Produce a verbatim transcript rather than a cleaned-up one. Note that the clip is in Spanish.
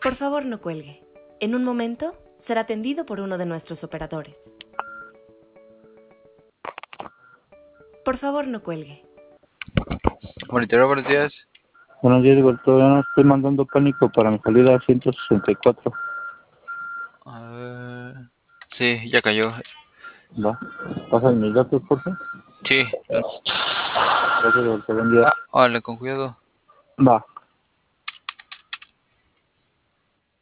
Por favor, no cuelgue. En un momento será atendido por uno de nuestros operadores. Por favor, no cuelgue. Monitoreo, buenos días. Buenos días, Igor. Todavía no estoy mandando pánico para mi salida a ciento sesenta y cuatro. A ver... Sí, ya cayó. Va. ¿Pasan mis datos, por favor? Sí. Gracias, Igor. Buen día. Ah, órale, con cuidado. Va.